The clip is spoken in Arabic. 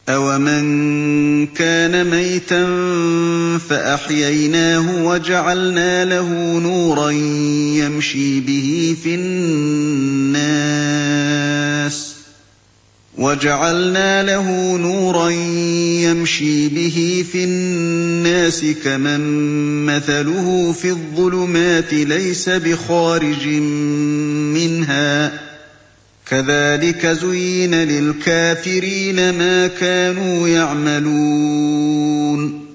أَوَمَن كَانَ مَيْتًا فَأَحْيَيْنَاهُ وَجَعَلْنَا لَهُ نُورًا يَمْشِي بِهِ فِي النَّاسِ كَمَن مَّثَلُهُ فِي الظُّلُمَاتِ لَيْسَ بِخَارِجٍ مِّنْهَا ۚ كَذَٰلِكَ زُيِّنَ لِلْكَافِرِينَ مَا كَانُوا يَعْمَلُونَ